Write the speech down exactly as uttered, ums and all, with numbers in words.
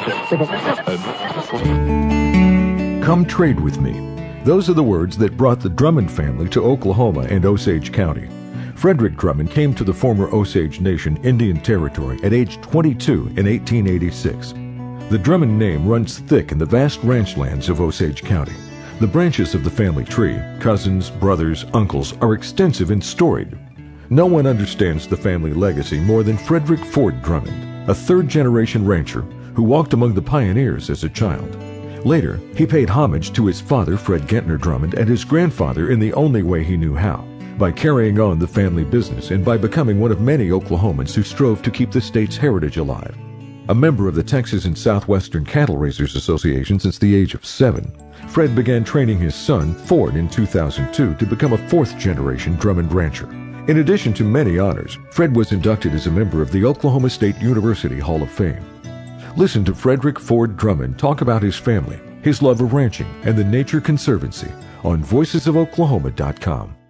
Come trade with me. Those are the words that brought the Drummond family to Oklahoma and Osage County. Frederick Drummond came to the former Osage Nation Indian Territory at age twenty-two in eighteen eighty-six. The Drummond name runs thick in the vast ranch lands of Osage County. The branches of the family tree, cousins, brothers, uncles, are extensive and storied. No one understands the family legacy more than Frederick Ford Drummond, a third-generation rancher who walked among the pioneers as a child. Later, he paid homage to his father, Fred Gentner Drummond, and his grandfather in the only way he knew how, by carrying on the family business and by becoming one of many Oklahomans who strove to keep the state's heritage alive. A member of the Texas and Southwestern Cattle Raisers Association since the age of seven, Fred began training his son, Ford, in two thousand two to become a fourth-generation Drummond rancher. In addition to many honors, Fred was inducted as a member of the Oklahoma State University Hall of Fame. Listen to Frederick Ford Drummond talk about his family, his love of ranching, and the Nature Conservancy on voices of oklahoma dot com.